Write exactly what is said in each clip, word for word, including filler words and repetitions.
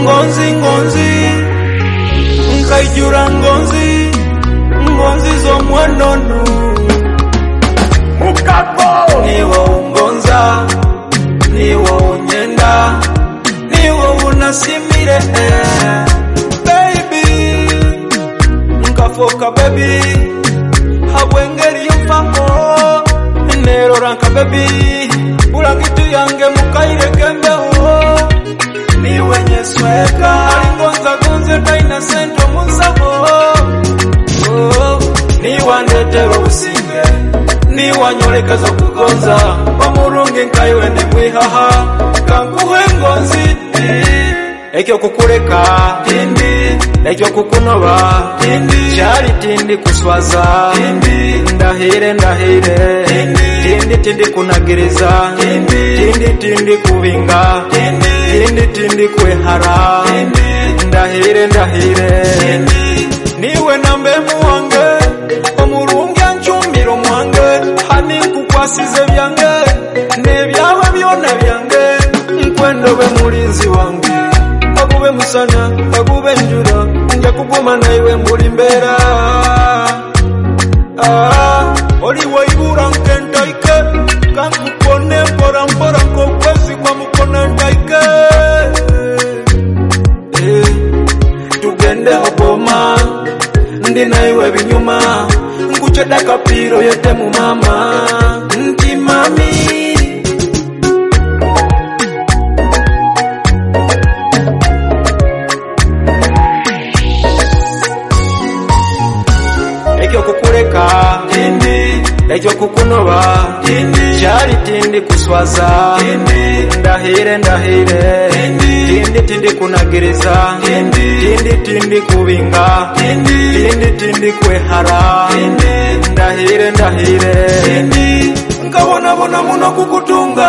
ngonzi ngonzi nkaijura ngonzi ngonzi zo mwanonu Mukako niwo ungonza niwo unyenda niwo unasimire baby nkafoka baby habwengeri yumfamo nero ranka baby ulangitu yange mukaire gembeho niwe nyesweka alingonza gonze kaina sento munsabo oh niwa ndetero usinge niwa nyoleka zo kugonza omurungi nkaiwe ne mwihaha kankuhe ngonzi ekyo kukuleka tindi ekyo kukunoba tindi chali tindi kuswaza tindi ndahire ndahire tindi tindi kunagiriza tindi tindi kubinga tindi tindi kwehara ndahire ndahire niwe nambe muwange omurungi anchumbiro mwange hani kukwasize byange nebyawe byona byange nkwendobe mulinzi wange agube musana agube njura nja kuguma naiwe muri mbera ah oli waibura nkentaike kankukone mpora mpora nkokwezi kwa mukona ntaike eh tugende oboma ndi naiwe binyuma nkucheda kapiro yete mu mama nti mami kukuleka tindi ekyo kukunoba tindi chali tindi kuswaza tindi ndahire ndahire tindi tindi kunagiriza tindi tindi kubinga tindi tindi kwehara ndahire ndahire nkabona bona muno kukutunga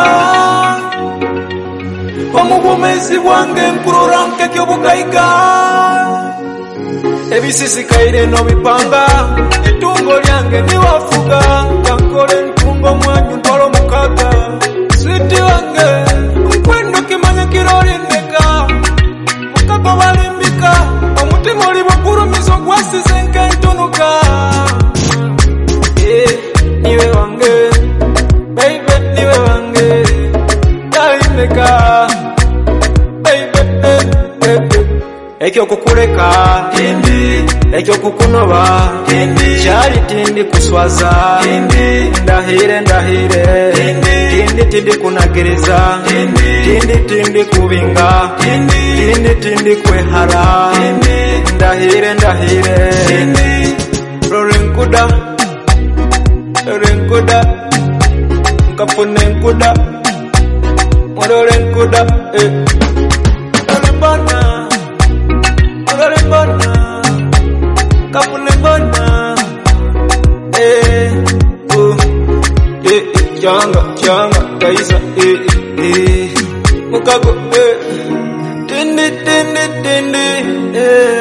omubumezi bwange nkurura nkekyo bugaiga ebisisikaire no bipanga itungo lyange niwafuga kankole ntungo mwanyu ntolo mukaga switi wange nkwendo kimanya kiroli ndeka mukako balimbika omutima oli bukurumizo gwasize nkentunuka eh niwe wange baby niwe wange dalindeka baby eh, eh, eh. ekyo kukuleka tindi ekyo kukunoba tindi chali tindi kuswaza tindi ndahire ndahire tindi tindi kunagiriza tindi tindi kubinga tindi tindi kwehara ndahire ndahire rorenkuda rorenkuda nkapone nkuda rorenkuda eh rolembana rolembana kapune mbona eh oh eh janga janga kaisa eh eh mukago eh tindi tindi tindi eh